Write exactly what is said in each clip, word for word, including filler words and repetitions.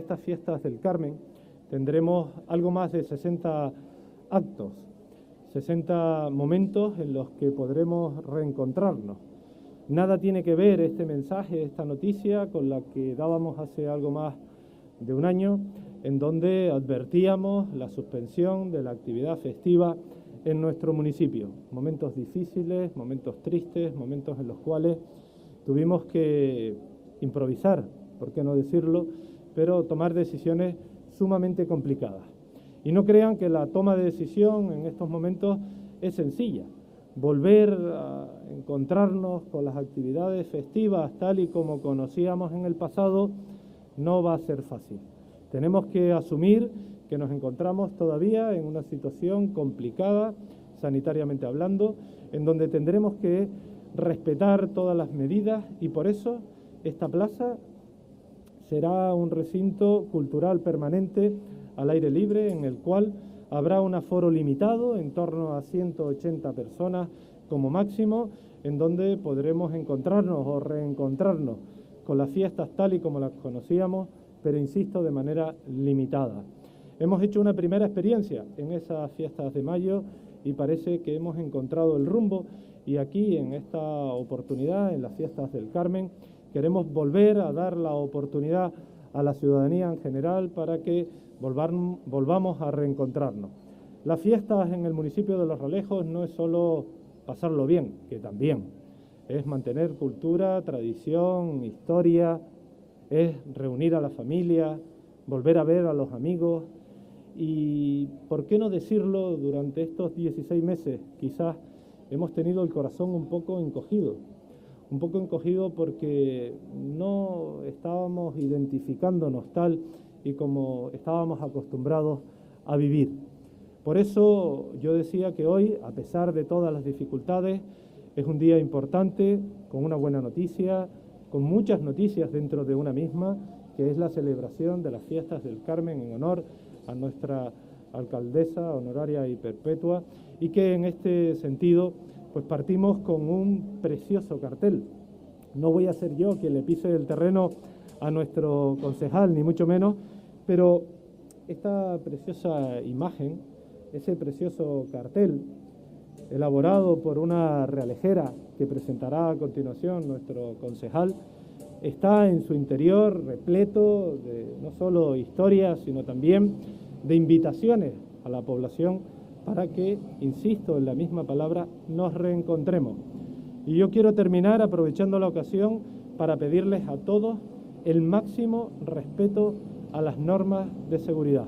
estas fiestas del Carmen tendremos algo más de sesenta actos, sesenta momentos en los que podremos reencontrarnos. Nada tiene que ver este mensaje, esta noticia, con la que dábamos hace algo más de un año, en donde advertíamos la suspensión de la actividad festiva en nuestro municipio. Momentos difíciles, momentos tristes, momentos en los cuales tuvimos que improvisar, por qué no decirlo, pero tomar decisiones sumamente complicadas. Y no crean que la toma de decisión en estos momentos es sencilla. Volver a encontrarnos con las actividades festivas tal y como conocíamos en el pasado no va a ser fácil. Tenemos que asumir que nos encontramos todavía en una situación complicada, sanitariamente hablando, en donde tendremos que respetar todas las medidas y por eso esta plaza será un recinto cultural permanente al aire libre en el cual habrá un aforo limitado, en torno a ciento ochenta personas como máximo, en donde podremos encontrarnos o reencontrarnos con las fiestas tal y como las conocíamos, pero insisto, de manera limitada. Hemos hecho una primera experiencia en esas fiestas de mayo y parece que hemos encontrado el rumbo y aquí en esta oportunidad, en las fiestas del Carmen, queremos volver a dar la oportunidad a la ciudadanía en general para que volvamos a reencontrarnos. Las fiestas en el municipio de Los Realejos no es solo pasarlo bien, que también, es mantener cultura, tradición, historia, es reunir a la familia, volver a ver a los amigos y, ¿por qué no decirlo?, durante estos dieciséis meses quizás hemos tenido el corazón un poco encogido, un poco encogido porque no estábamos identificándonos tal y como estábamos acostumbrados a vivir. Por eso yo decía que hoy, a pesar de todas las dificultades, es un día importante, con una buena noticia, con muchas noticias dentro de una misma, que es la celebración de las fiestas del Carmen en honor a nuestra alcaldesa honoraria y perpetua, y que en este sentido pues partimos con un precioso cartel. No voy a ser yo quien le pise el terreno a nuestro concejal, ni mucho menos, pero esta preciosa imagen, ese precioso cartel, elaborado por una realejera que presentará a continuación nuestro concejal, está en su interior repleto de no solo historias, sino también de invitaciones a la población para que, insisto en la misma palabra, nos reencontremos. Y yo quiero terminar aprovechando la ocasión para pedirles a todos el máximo respeto a las normas de seguridad.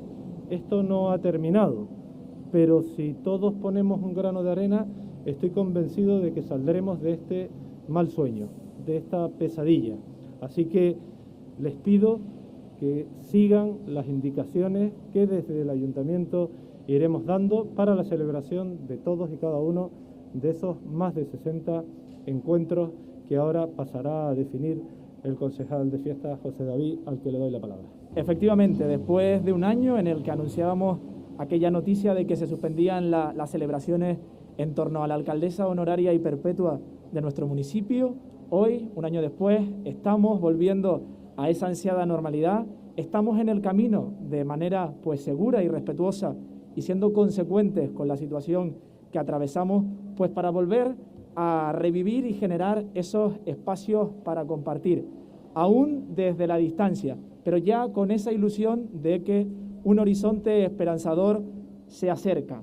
Esto no ha terminado, pero si todos ponemos un grano de arena, estoy convencido de que saldremos de este mal sueño, de esta pesadilla. Así que les pido que sigan las indicaciones que desde el Ayuntamiento iremos dando para la celebración de todos y cada uno de esos más de sesenta encuentros que ahora pasará a definir el concejal de fiestas, José David, al que le doy la palabra. Efectivamente, después de un año en el que anunciábamos aquella noticia de que se suspendían la, las celebraciones en torno a la alcaldesa honoraria y perpetua de nuestro municipio, hoy, un año después, estamos volviendo a esa ansiada normalidad, estamos en el camino de manera pues segura y respetuosa y siendo consecuentes con la situación que atravesamos, pues para volver a revivir y generar esos espacios para compartir, aún desde la distancia, pero ya con esa ilusión de que un horizonte esperanzador se acerca.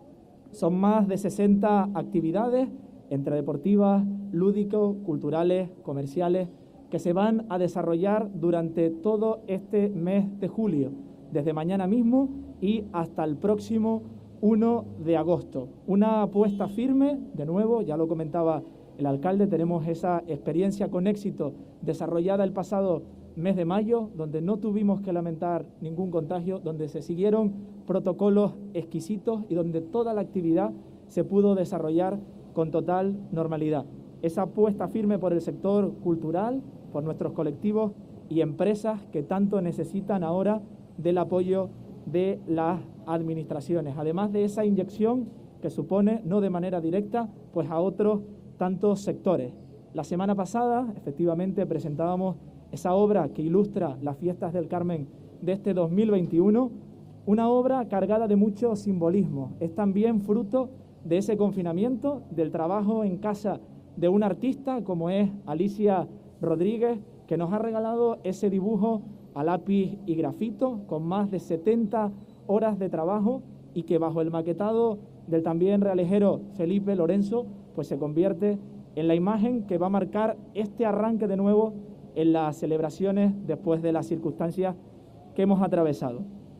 Son más de sesenta actividades, entre deportivas, lúdicos, culturales, comerciales, que se van a desarrollar durante todo este mes de julio, desde mañana mismo y hasta el próximo primero de agosto. Una apuesta firme, de nuevo, ya lo comentaba el alcalde, tenemos esa experiencia con éxito desarrollada el pasado mes de mayo, donde no tuvimos que lamentar ningún contagio, donde se siguieron protocolos exquisitos y donde toda la actividad se pudo desarrollar con total normalidad. Esa apuesta firme por el sector cultural, por nuestros colectivos y empresas que tanto necesitan ahora del apoyo de las administraciones, además de esa inyección que supone, no de manera directa, pues a otros tantos sectores. La semana pasada, efectivamente, presentábamos esa obra que ilustra las fiestas del Carmen de este dos mil veintiuno, una obra cargada de mucho simbolismo. Es también fruto de ese confinamiento, del trabajo en casa de un artista como es Alicia Rodríguez, que nos ha regalado ese dibujo a lápiz y grafito con más de setenta horas de trabajo y que bajo el maquetado del también realejero Felipe Lorenzo, pues se convierte en la imagen que va a marcar este arranque de nuevo en las celebraciones después de las circunstancias que hemos atravesado.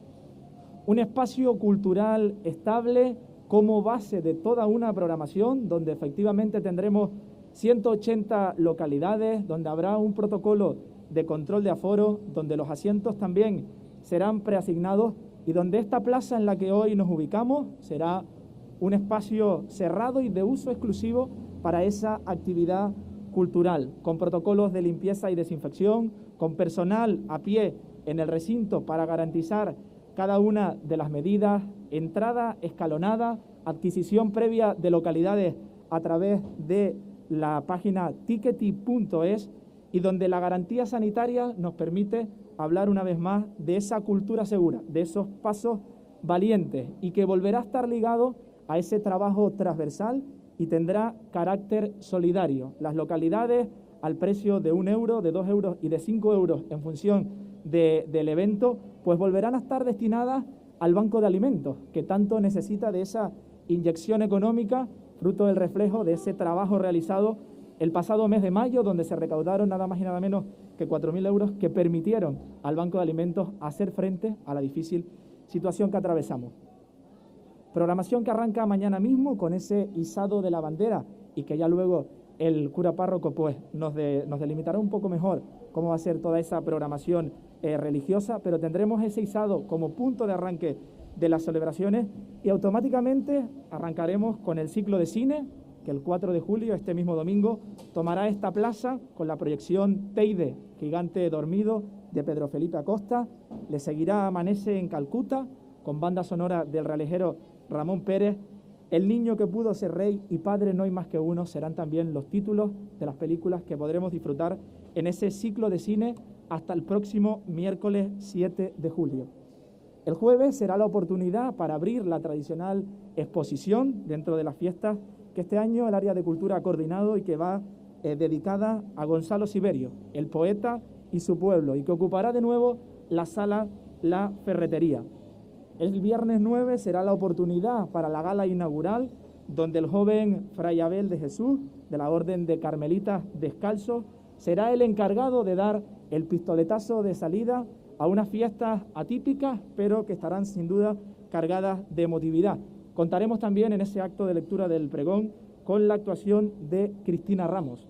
Un espacio cultural estable como base de toda una programación donde efectivamente tendremos ciento ochenta localidades, donde habrá un protocolo de control de aforo, donde los asientos también serán preasignados y donde esta plaza en la que hoy nos ubicamos será un espacio cerrado y de uso exclusivo para esa actividad cultural, con protocolos de limpieza y desinfección, con personal a pie en el recinto para garantizar cada una de las medidas, entrada escalonada, adquisición previa de localidades a través de la página tickety punto es y donde la garantía sanitaria nos permite hablar una vez más de esa cultura segura, de esos pasos valientes y que volverá a estar ligado a ese trabajo transversal y tendrá carácter solidario. Las localidades al precio de un euro, de dos euros y de cinco euros en función de, del evento, pues volverán a estar destinadas al banco de alimentos, que tanto necesita de esa inyección económica, fruto del reflejo de ese trabajo realizado el pasado mes de mayo, donde se recaudaron nada más y nada menos que cuatro mil euros que permitieron al Banco de Alimentos hacer frente a la difícil situación que atravesamos. Programación que arranca mañana mismo con ese izado de la bandera y que ya luego el cura párroco pues, nos, de, nos delimitará un poco mejor cómo va a ser toda esa programación eh, religiosa, pero tendremos ese izado como punto de arranque de las celebraciones y automáticamente arrancaremos con el ciclo de cine, que el cuatro de julio, este mismo domingo, tomará esta plaza con la proyección Teide, Gigante Dormido, de Pedro Felipe Acosta. Le seguirá Amanece en Calcuta, con banda sonora del realejero Ramón Pérez. El niño que pudo ser rey y padre no hay más que uno serán también los títulos de las películas que podremos disfrutar en ese ciclo de cine hasta el próximo miércoles siete de julio. El jueves será la oportunidad para abrir la tradicional exposición dentro de las fiestas que este año el área de cultura ha coordinado y que va eh, dedicada a Gonzalo Siberio, el poeta y su pueblo, y que ocupará de nuevo la sala La Ferretería. El viernes nueve será la oportunidad para la gala inaugural, donde el joven Fray Abel de Jesús, de la Orden de Carmelitas Descalzos, será el encargado de dar el pistoletazo de salida a unas fiestas atípicas, pero que estarán sin duda cargadas de emotividad. Contaremos también en ese acto de lectura del pregón con la actuación de Cristina Ramos.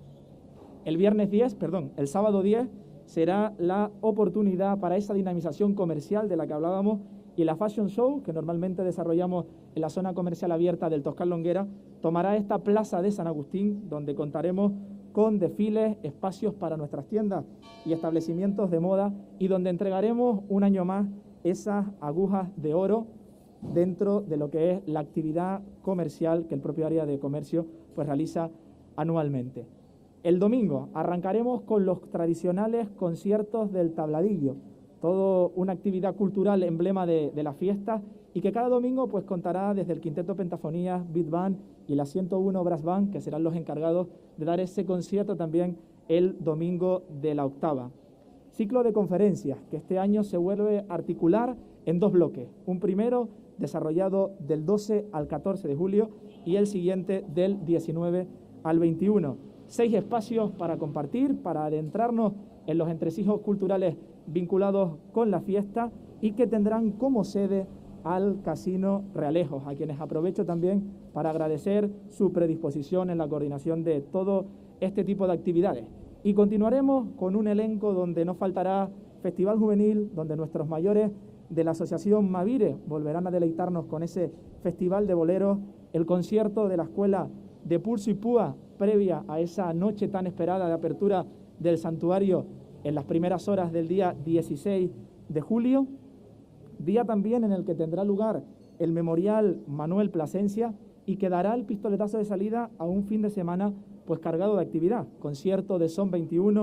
El viernes diez, perdón, el sábado diez será la oportunidad para esa dinamización comercial de la que hablábamos y la Fashion Show, que normalmente desarrollamos en la zona comercial abierta del Toscal Longuera, tomará esta plaza de San Agustín, donde contaremos con desfiles, espacios para nuestras tiendas y establecimientos de moda y donde entregaremos un año más esas agujas de oro dentro de lo que es la actividad comercial que el propio área de comercio pues realiza anualmente. El domingo arrancaremos con los tradicionales conciertos del Tabladillo, todo una actividad cultural emblema de, de la fiesta y que cada domingo pues contará desde el Quinteto Pentafonías, Beat Band y la ciento uno Brass Band, que serán los encargados de dar ese concierto también el domingo de la octava. Ciclo de conferencias que este año se vuelve a articular en dos bloques. Un primero desarrollado del doce al catorce de julio y el siguiente del diecinueve al veintiuno. Seis espacios para compartir, para adentrarnos en los entresijos culturales vinculados con la fiesta y que tendrán como sede al Casino Realejos, a quienes aprovecho también para agradecer su predisposición en la coordinación de todo este tipo de actividades. Y continuaremos con un elenco donde no faltará Festival Juvenil, donde nuestros mayores de la Asociación Mavire volverán a deleitarnos con ese Festival de Boleros, el concierto de la Escuela de Pulso y Púa, previa a esa noche tan esperada de apertura del santuario en las primeras horas del día dieciséis de julio, día también en el que tendrá lugar el Memorial Manuel Plasencia y que dará el pistoletazo de salida a un fin de semana pues cargado de actividad, concierto de Son veintiuno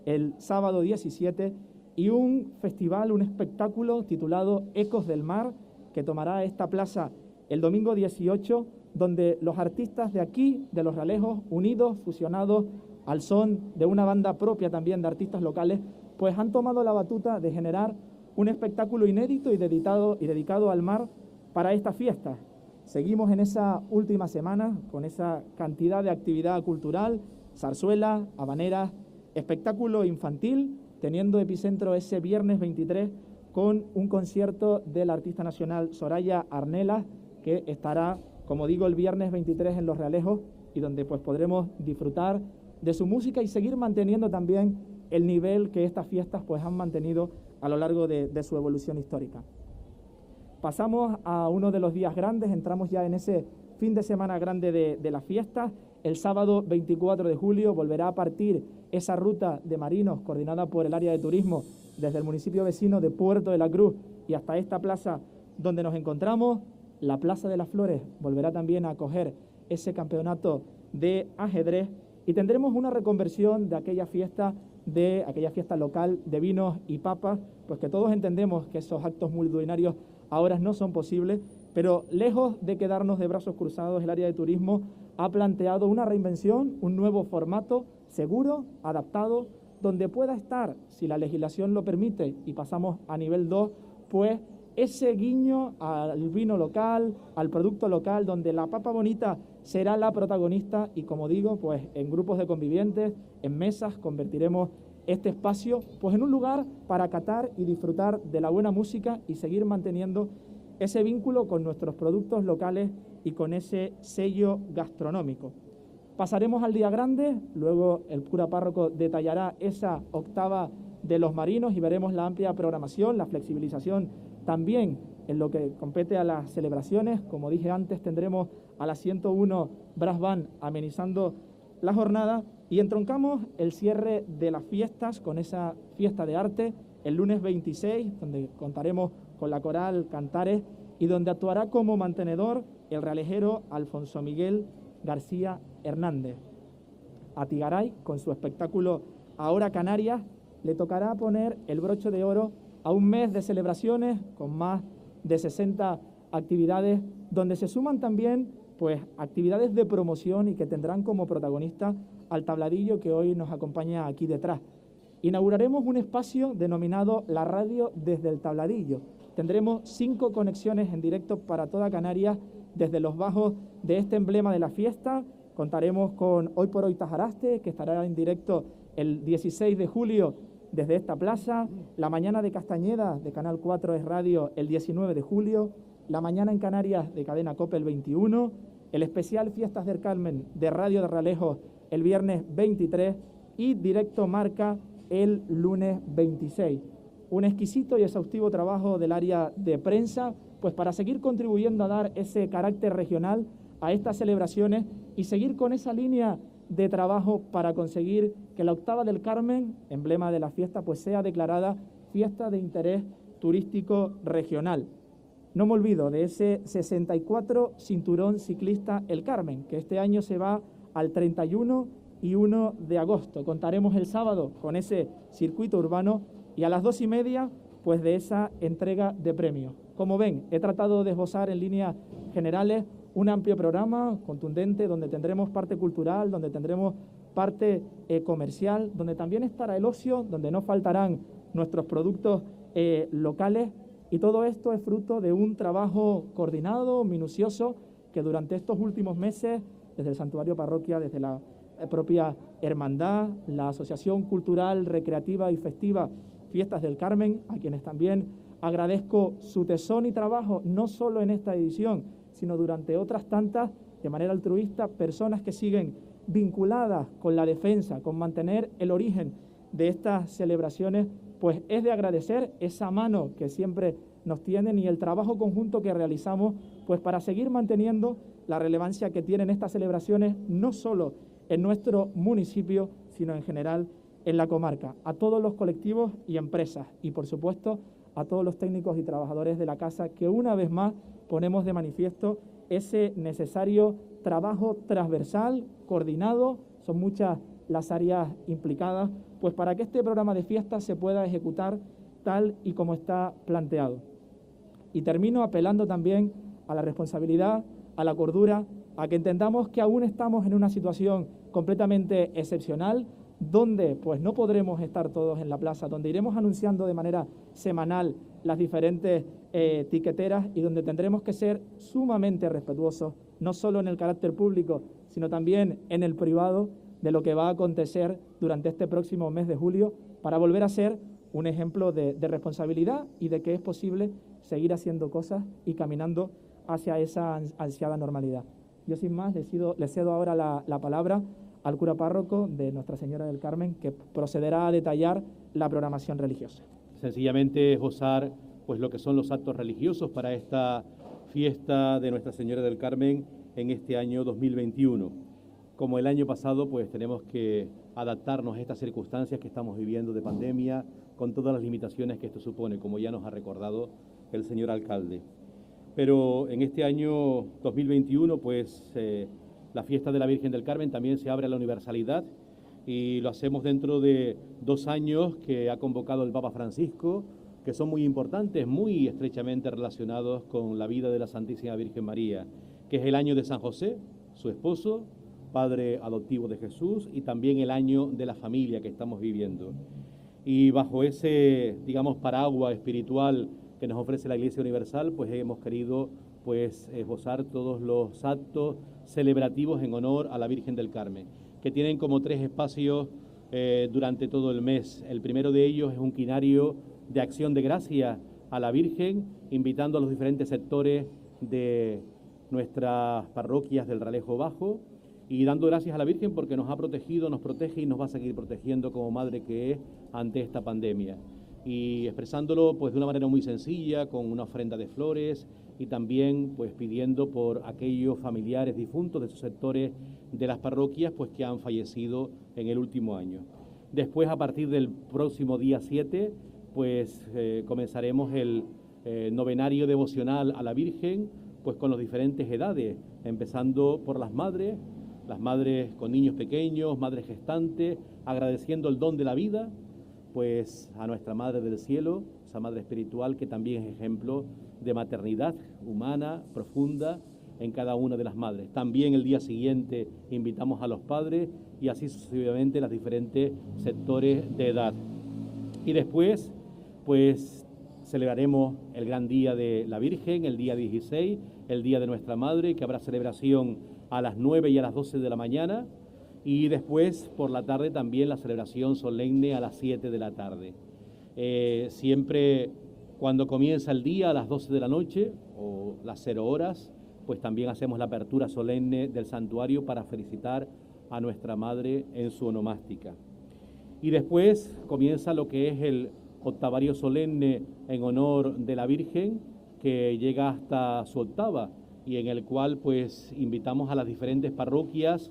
el sábado diecisiete, y un festival, un espectáculo titulado Ecos del Mar, que tomará esta plaza el domingo dieciocho, donde los artistas de aquí, de Los Realejos, unidos, fusionados al son de una banda propia también de artistas locales, pues han tomado la batuta de generar un espectáculo inédito y dedicado, y dedicado al mar para esta fiesta. Seguimos en esa última semana con esa cantidad de actividad cultural, zarzuela, habaneras, espectáculo infantil, teniendo epicentro ese viernes veintitrés con un concierto del artista nacional Soraya Arnelas, que estará, como digo, el viernes veintitrés en Los Realejos, y donde pues podremos disfrutar de su música y seguir manteniendo también el nivel que estas fiestas pues han mantenido a lo largo de, de su evolución histórica. Pasamos a uno de los días grandes, entramos ya en ese fin de semana grande de, de las fiestas. El sábado veinticuatro de julio volverá a partir esa ruta de marinos coordinada por el área de turismo desde el municipio vecino de Puerto de la Cruz y hasta esta plaza donde nos encontramos. La Plaza de las Flores volverá también a acoger ese campeonato de ajedrez y tendremos una reconversión de aquella fiesta, de aquella fiesta local de vinos y papas, pues que todos entendemos que esos actos multitudinarios ahora no son posibles, pero lejos de quedarnos de brazos cruzados, el área de turismo ha planteado una reinvención, un nuevo formato seguro, adaptado, donde pueda estar, si la legislación lo permite, y pasamos a nivel dos, pues ese guiño al vino local, al producto local, donde la papa bonita será la protagonista y, como digo, pues en grupos de convivientes, en mesas, convertiremos este espacio pues en un lugar para catar y disfrutar de la buena música y seguir manteniendo ese vínculo con nuestros productos locales y con ese sello gastronómico. Pasaremos al día grande, luego el cura párroco detallará esa octava de los marinos y veremos la amplia programación, la flexibilización también en lo que compete a las celebraciones. Como dije antes, tendremos a la ciento uno Brass Band amenizando la jornada y entroncamos el cierre de las fiestas con esa fiesta de arte el lunes veintiséis, donde contaremos con la coral Cantares y donde actuará como mantenedor el realejero Alfonso Miguel García Hernández. A Tigaray, con su espectáculo Ahora Canarias, le tocará poner el broche de oro a un mes de celebraciones con más de sesenta actividades, donde se suman también pues actividades de promoción y que tendrán como protagonista al tabladillo que hoy nos acompaña aquí detrás. Inauguraremos un espacio denominado La Radio desde el Tabladillo. Tendremos cinco conexiones en directo para toda Canarias desde los bajos de este emblema de la fiesta. Contaremos con Hoy por Hoy Tajaraste, que estará en directo el dieciséis de julio desde esta plaza. La Mañana de Castañeda de Canal cuatro es Radio el diecinueve de julio. La Mañana en Canarias de Cadena COPE el veintiuno. El especial Fiestas del Carmen de Radio de Realejos el viernes veintitrés y Directo Marca el lunes veintiséis. Un exquisito y exhaustivo trabajo del área de prensa, pues para seguir contribuyendo a dar ese carácter regional a estas celebraciones y seguir con esa línea de trabajo para conseguir que la octava del Carmen, emblema de la fiesta, pues sea declarada fiesta de interés turístico regional. No me olvido de ese sesenta y cuatro Cinturón Ciclista El Carmen, que este año se va al treinta y uno y uno de agosto. Contaremos el sábado con ese circuito urbano y a las dos y media pues de esa entrega de premios. Como ven, he tratado de esbozar en líneas generales un amplio programa contundente donde tendremos parte cultural, donde tendremos parte eh, comercial, donde también estará el ocio, donde no faltarán nuestros productos eh, locales, y todo esto es fruto de un trabajo coordinado, minucioso, que durante estos últimos meses, desde el Santuario Parroquia, desde la propia hermandad, la Asociación Cultural, Recreativa y Festiva Fiestas del Carmen, a quienes también agradezco su tesón y trabajo, no solo en esta edición, sino durante otras tantas, de manera altruista, personas que siguen vinculadas con la defensa, con mantener el origen de estas celebraciones, pues es de agradecer esa mano que siempre nos tienen y el trabajo conjunto que realizamos, pues para seguir manteniendo la relevancia que tienen estas celebraciones, no solo en nuestro municipio, sino en general en la comarca. A todos los colectivos y empresas y, por supuesto, a todos los técnicos y trabajadores de la casa que una vez más ponemos de manifiesto ese necesario trabajo transversal, coordinado. Son muchas las áreas implicadas pues para que este programa de fiestas se pueda ejecutar tal y como está planteado. Y termino apelando también a la responsabilidad, a la cordura, a que entendamos que aún estamos en una situación completamente excepcional, donde pues no podremos estar todos en la plaza, donde iremos anunciando de manera semanal las diferentes eh, tiqueteras y donde tendremos que ser sumamente respetuosos, no solo en el carácter público, sino también en el privado, de lo que va a acontecer durante este próximo mes de julio, para volver a ser un ejemplo de, de responsabilidad y de que es posible seguir haciendo cosas y caminando hacia esa ansiada normalidad. Yo sin más le cedo, le cedo ahora la, la palabra al cura párroco de Nuestra Señora del Carmen, que procederá a detallar la programación religiosa. Sencillamente esbozar pues lo que son los actos religiosos para esta fiesta de Nuestra Señora del Carmen en este año dos mil veintiuno. Como el año pasado, pues tenemos que adaptarnos a estas circunstancias que estamos viviendo de pandemia, con todas las limitaciones que esto supone, como ya nos ha recordado el señor alcalde. Pero en este año dos mil veintiuno, pues eh, la fiesta de la Virgen del Carmen también se abre a la universalidad y lo hacemos dentro de dos años que ha convocado el Papa Francisco, que son muy importantes, muy estrechamente relacionados con la vida de la Santísima Virgen María, que es el año de San José, su esposo, padre adoptivo de Jesús, y también el año de la familia que estamos viviendo. Y bajo ese, digamos, paraguas espiritual que nos ofrece la Iglesia Universal, pues hemos querido pues esbozar todos los actos celebrativos en honor a la Virgen del Carmen, que tienen como tres espacios eh, durante todo el mes. El primero de ellos es un quinario de acción de gracia a la Virgen, invitando a los diferentes sectores de nuestras parroquias del Ralejo Bajo y dando gracias a la Virgen porque nos ha protegido, nos protege y nos va a seguir protegiendo como madre que es ante esta pandemia. Y expresándolo pues de una manera muy sencilla, con una ofrenda de flores y también pues pidiendo por aquellos familiares difuntos de esos sectores de las parroquias pues que han fallecido en el último año. Después, a partir del próximo día siete, pues eh, comenzaremos el eh, novenario devocional a la Virgen, pues con las diferentes edades, empezando por las madres, las madres con niños pequeños, madres gestantes, agradeciendo el don de la vida, pues a nuestra Madre del Cielo, esa Madre espiritual que también es ejemplo de maternidad humana, profunda, en cada una de las madres. También el día siguiente invitamos a los padres y así sucesivamente los diferentes sectores de edad. Y después, pues celebraremos el gran día de la Virgen, el día dieciséis, el día de nuestra Madre, que habrá celebración a las nueve y a las doce de la mañana, y después por la tarde también la celebración solemne a las siete de la tarde. Eh, siempre cuando comienza el día a las doce de la noche o las cero horas, pues también hacemos la apertura solemne del santuario para felicitar a nuestra Madre en su onomástica. Y después comienza lo que es el octavario solemne en honor de la Virgen, que llega hasta su octava y en el cual pues invitamos a las diferentes parroquias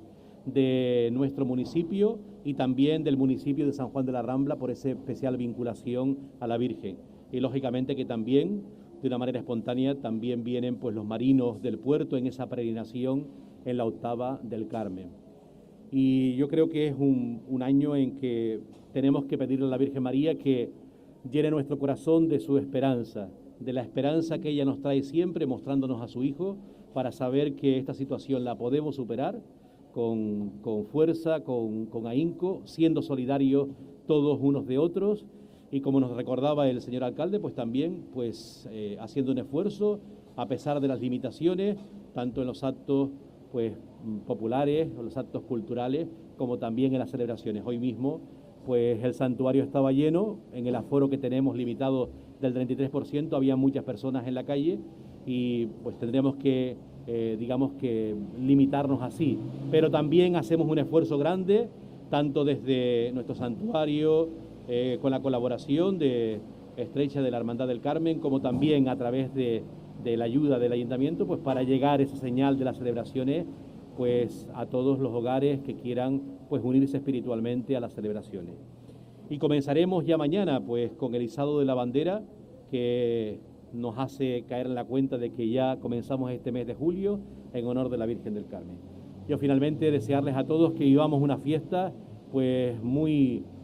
de nuestro municipio y también del municipio de San Juan de la Rambla por esa especial vinculación a la Virgen. Y lógicamente que también, de una manera espontánea, también vienen pues los marinos del puerto en esa peregrinación en la octava del Carmen. Y yo creo que es un, un año en que tenemos que pedirle a la Virgen María que llene nuestro corazón de su esperanza, de la esperanza que ella nos trae siempre mostrándonos a su Hijo, para saber que esta situación la podemos superar con, con fuerza, con, con ahínco, siendo solidarios todos unos de otros. Y como nos recordaba el señor alcalde, pues también pues, eh, haciendo un esfuerzo a pesar de las limitaciones, tanto en los actos pues, populares o los actos culturales, como también en las celebraciones. Hoy mismo pues el santuario estaba lleno, en el aforo que tenemos limitado del treinta y tres por ciento, había muchas personas en la calle y pues tendremos que, eh, digamos que limitarnos así. Pero también hacemos un esfuerzo grande, tanto desde nuestro santuario, eh, con la colaboración de estrecha de la Hermandad del Carmen, como también a través de, de la ayuda del Ayuntamiento, pues para llegar esa señal de las celebraciones pues a todos los hogares que quieran pues unirse espiritualmente a las celebraciones. Y comenzaremos ya mañana pues con el izado de la bandera, que nos hace caer en la cuenta de que ya comenzamos este mes de julio en honor de la Virgen del Carmen. Yo finalmente desearles a todos que vivamos una fiesta pues muy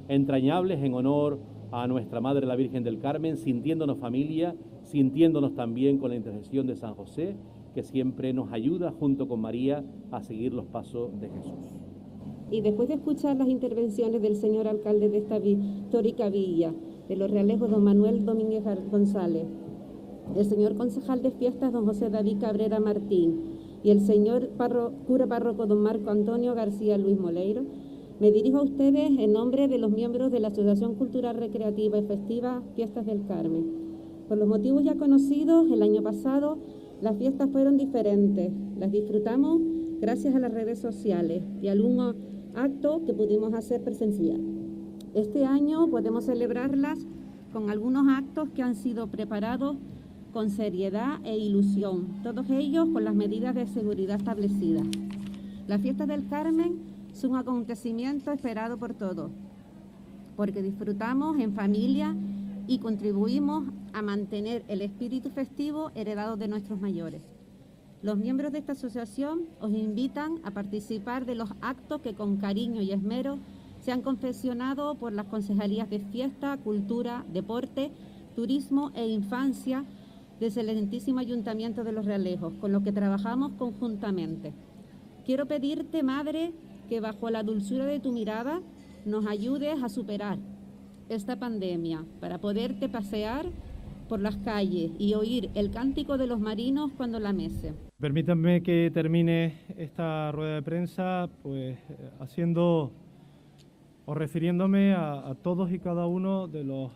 entrañables en honor a nuestra Madre la Virgen del Carmen, sintiéndonos familia, sintiéndonos también con la intercesión de San José, que siempre nos ayuda junto con María a seguir los pasos de Jesús. Y después de escuchar las intervenciones del señor alcalde de esta histórica villa, de Los Realejos, don Manuel Domínguez González, el señor concejal de fiestas, don José David Cabrera Martín, y el señor parro, cura párroco, don Marco Antonio García Luis Moleiro, me dirijo a ustedes en nombre de los miembros de la Asociación Cultural Recreativa y Festiva Fiestas del Carmen. Por los motivos ya conocidos, el año pasado las fiestas fueron diferentes. Las disfrutamos gracias a las redes sociales y a algún acto que pudimos hacer presencial. Este año podemos celebrarlas con algunos actos que han sido preparados con seriedad e ilusión, todos ellos con las medidas de seguridad establecidas. Las fiestas del Carmen son un acontecimiento esperado por todos, porque disfrutamos en familia y contribuimos a mantener el espíritu festivo heredado de nuestros mayores. Los miembros de esta asociación os invitan a participar de los actos que con cariño y esmero se han confeccionado por las concejalías de Fiesta, Cultura, Deporte, Turismo e Infancia del excelentísimo Ayuntamiento de Los Realejos, con los que trabajamos conjuntamente. Quiero pedirte, Madre, que bajo la dulzura de tu mirada nos ayudes a superar esta pandemia para poderte pasear por las calles y oír el cántico de los marinos cuando la mece. Permítanme que termine esta rueda de prensa pues haciendo o refiriéndome a, a todos y cada uno de los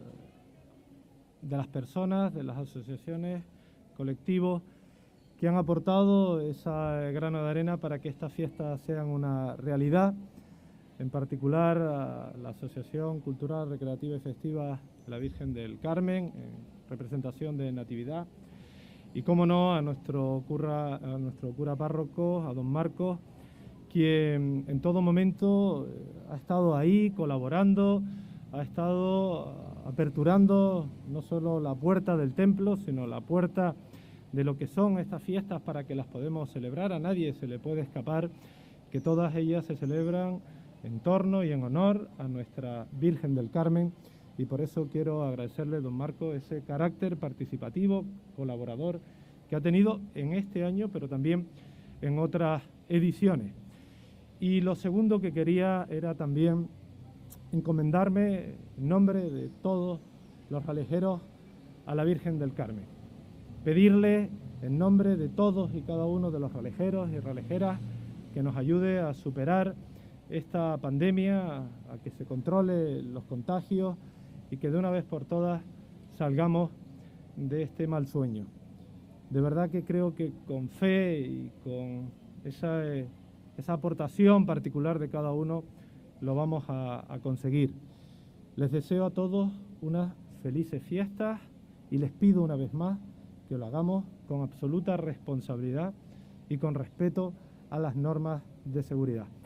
de las personas, de las asociaciones, colectivos que han aportado esa grano de arena para que estas fiestas sean una realidad, en particular a la Asociación Cultural, Recreativa y Festiva de la Virgen del Carmen, en representación de Natividad, y cómo no a nuestro cura, a nuestro cura párroco, a don Marcos, quien en todo momento ha estado ahí colaborando, ha estado aperturando no solo la puerta del templo, sino la puerta de lo que son estas fiestas para que las podamos celebrar. A nadie se le puede escapar que todas ellas se celebran en torno y en honor a nuestra Virgen del Carmen, y por eso quiero agradecerle, don Marco, ese carácter participativo, colaborador que ha tenido en este año, pero también en otras ediciones. Y lo segundo que quería era también encomendarme en nombre de todos los ralejeros a la Virgen del Carmen. Pedirle en nombre de todos y cada uno de los ralejeros y ralejeras que nos ayude a superar esta pandemia, a que se controle los contagios y que de una vez por todas salgamos de este mal sueño. De verdad que creo que con fe y con esa, esa aportación particular de cada uno lo vamos a, a conseguir. Les deseo a todos unas felices fiestas y les pido una vez más que lo hagamos con absoluta responsabilidad y con respeto a las normas de seguridad.